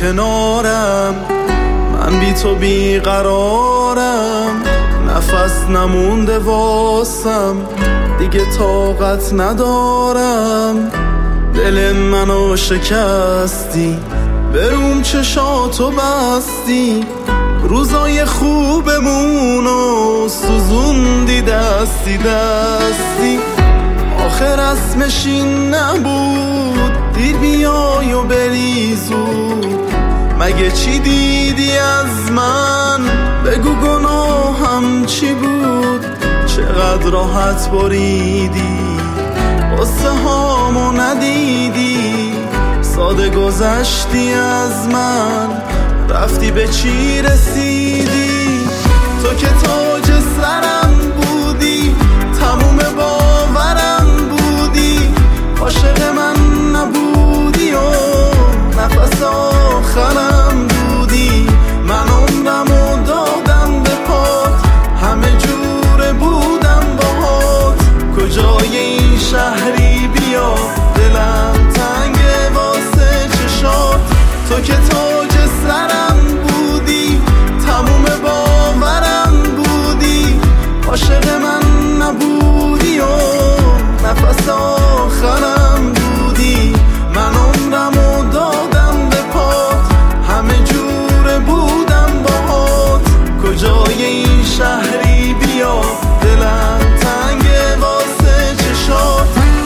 کنارم، من بی تو بیقرارم، نفس نمونده واسم، دیگه طاقت ندارم. دل منو شکستی، بروم چشاتو بستی، روزای خوبمونو سوزوندی دستی دستی. آخر اسمش این نبود دیر بیای و بری زود، مگه چی دیدی از من؟ بگو گناهم چی بود؟ چقدر راحت بریدی، قصه هامو ندیدی، ساده گذشتی از من، رفتی به چی رسیدی؟ تو که تاج سرم بودی، تموم باورم بودی، عاشق من نبودی و نفس آخرم بودی. من عمرمو دادم به پات، همه جوره بودم باهات، کجای این شهری بیا، دلم تنگه واسه چشات. تو که تاج سرم بودی، تموم باورم بودی، عاشق من نبودی و نفس آخرم بودی. من عمرمو دادم به پات، همه جوره بودم باهات، کجای این شهری بیا، دلم تنگه واسه چشات.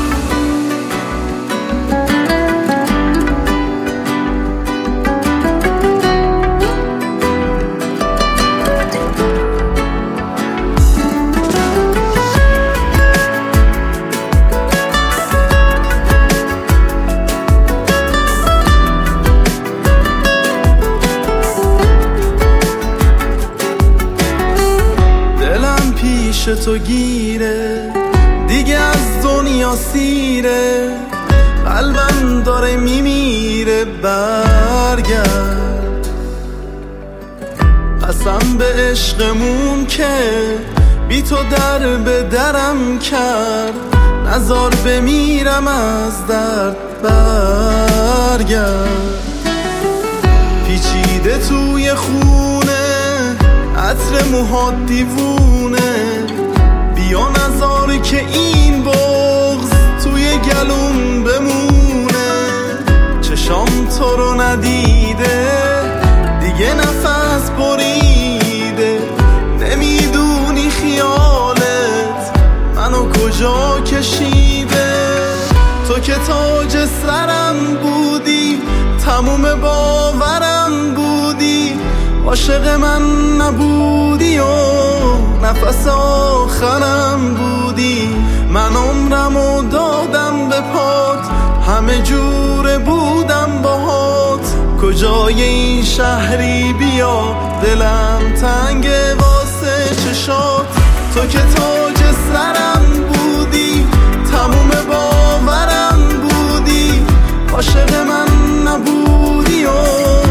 تو گیره دیگه، از دنیا سیره، قلبم داره میمیره، برگرد. قسم به عشقمون که بی تو در به درم کرد، نزار بمیرم از درد، برگرد. پیچیده توی خونه، عطر موهات دیوونه، بیا نذار که این بغض توی گلوم بمونه. چشام تو رو ندیده، دیگه نفس بریده، نمیدونی خیالت منو کجا کشیده. تو که تاج سرم بودی، تموم باورم بودی، عاشق من نبودی و نفس آخرم بودی. من عمرمو دادم به پات، همه جوره بودم باهات، کجای این شهری بیا، دلم تنگه واسه چشات. تو که تاج سرم بودی، تموم باورم بودی، عاشق من نبودی و